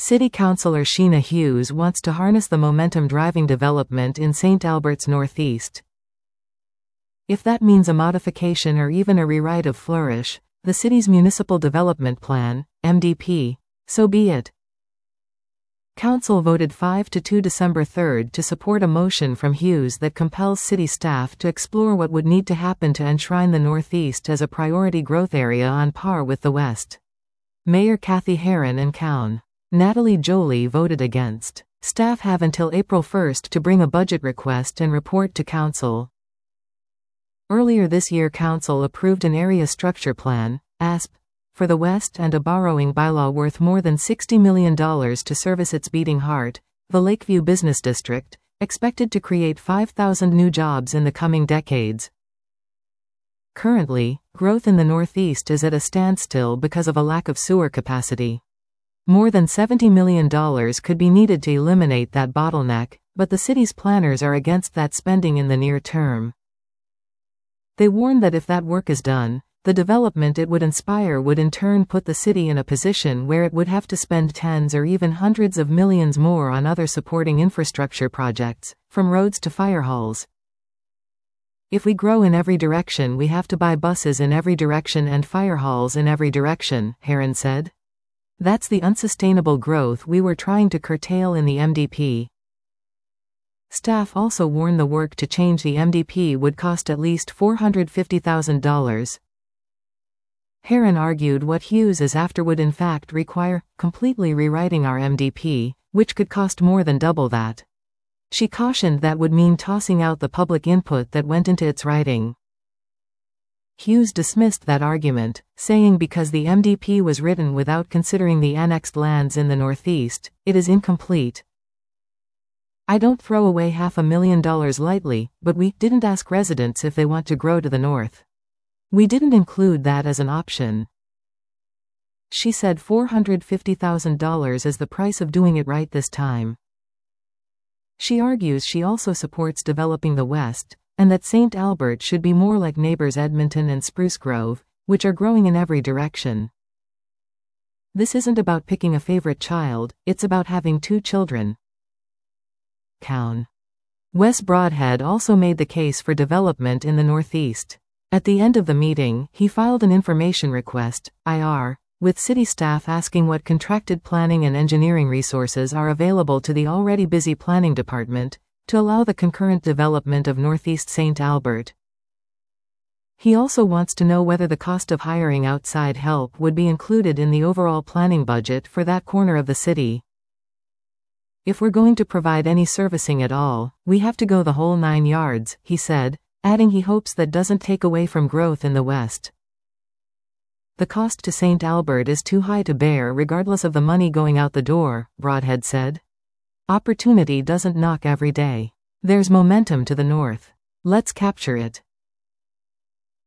City Councillor Sheena Hughes wants to harness the momentum driving development in St. Albert's northeast. If that means a modification or even a rewrite of Flourish, the city's Municipal Development Plan, MDP, so be it. Council voted 5-2 December 3 to support a motion from Hughes that compels city staff to explore what would need to happen to enshrine the Northeast as a priority growth area on par with the West. Mayor Kathy Heron and Coun. Natalie Jolie voted against. Staff have until April 1 to bring a budget request and report to Council. Earlier this year, Council approved an Area Structure Plan, ASP, for the West and a borrowing bylaw worth more than $60 million to service its beating heart, the Lakeview Business District, expected to create 5,000 new jobs in the coming decades. Currently, growth in the Northeast is at a standstill because of a lack of sewer capacity. More than $70 million could be needed to eliminate that bottleneck, but the city's planners are against that spending in the near term. They warn that if that work is done, the development it would inspire would in turn put the city in a position where it would have to spend tens or even hundreds of millions more on other supporting infrastructure projects, from roads to fire halls. If we grow in every direction, we have to buy buses in every direction and fire halls in every direction, Heron said. That's the unsustainable growth we were trying to curtail in the MDP. Staff also warn the work to change the MDP would cost at least $450,000. Heron argued what Hughes is after would in fact require completely rewriting our MDP, which could cost more than double that. She cautioned that would mean tossing out the public input that went into its writing. Hughes dismissed that argument, saying because the MDP was written without considering the annexed lands in the Northeast, it is incomplete. I don't throw away $500,000 lightly, but we didn't ask residents if they want to grow to the north. We didn't include that as an option. She said $450,000 is the price of doing it right this time. She argues she also supports developing the West, and that St. Albert should be more like neighbors Edmonton and Spruce Grove, which are growing in every direction. This isn't about picking a favorite child, it's about having 2 children. Coun. Wes Broadhead also made the case for development in the Northeast. At the end of the meeting, he filed an information request, IR, with city staff asking what contracted planning and engineering resources are available to the already busy planning department to allow the concurrent development of Northeast St. Albert. He also wants to know whether the cost of hiring outside help would be included in the overall planning budget for that corner of the city. If we're going to provide any servicing at all, we have to go the whole 9 yards, he said, adding he hopes that doesn't take away from growth in the West. The cost to St. Albert is too high to bear regardless of the money going out the door, Broadhead said. Opportunity doesn't knock every day. There's momentum to the north. Let's capture it.